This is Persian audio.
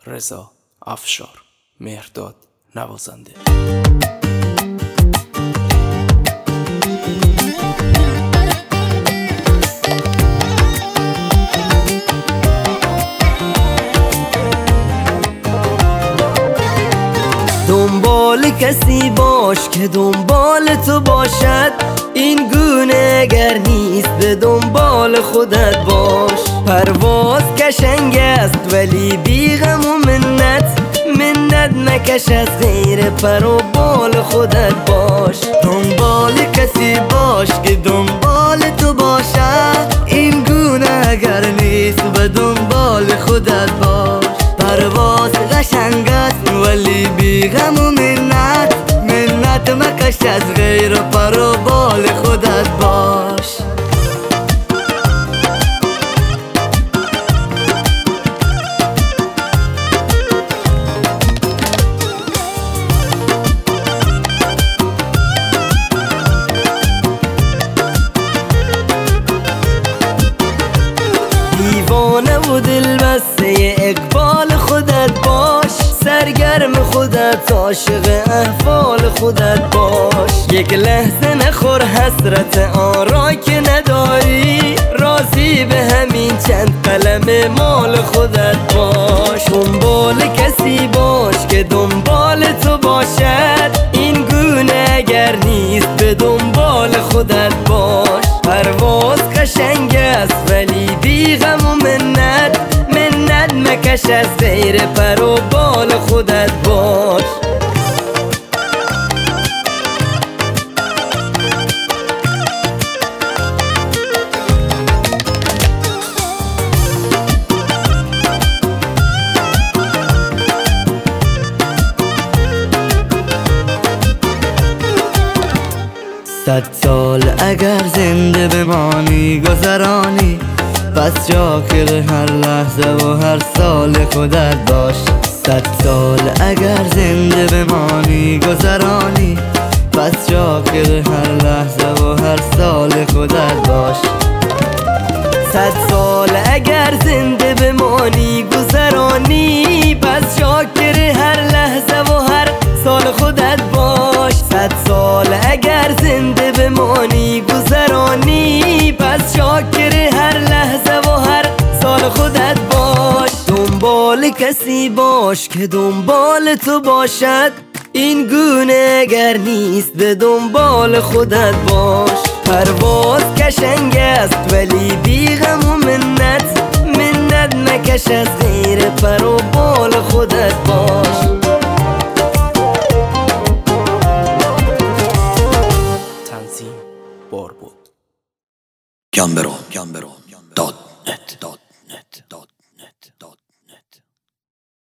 رضا افشار، مهرداد نوازنده. دنبال کسی باش که دنبال تو باشد، این گونه اگر نیست به دنبال خودت باش. پرواز قشنگ است ولی بی غم و منت مکش از غیر پر و بال خودت باش. دنبال کسی باش که دنبال تو باشد، این گونه اگر نیست به دنبال خودت باش. پرواز قشنگ است ولی بی غم و منت مکش از غیر پر و بال خودت باش. دیوانه و دل بسته اقبال خودت باش. سرگرم خودت، عاشق احوال خودت باش. یک لحظه نخور حسرت آن را که نداری، راضی به همین چند قلم مال خودت باش. دنبال کسی باش که دنبال تو باشد، این گونه اگر نیست به دنبال خودت باش. پرواز قشنگ است ولی بی غم و منت مکش از غیر پر و بال خودت باش. صد سال اگر زنده بمانی گذرانی، پس شاکر هر لحظه و هر سال خودت باش. صد سال اگر زنده بمانی گذرانی، پس شاکر هر لحظه و هر سال خودت باش. صد سال اگر زنده بمانی گذرانی، پس شاکر هر لحظه و هر سال خودت باش. صد سال اگر زنده بمانی گذرانی، پس شاکر هر لحظه و هر سال خودت باش. دنبال کسی باش که دنبال تو باشد، این گونه اگر نیست به دنبال خودت باش. پرواز قشنگ است ولی بی غم و منت مکش از غیر پر و بال خودت باش. تنظیم بار بود. گمبرو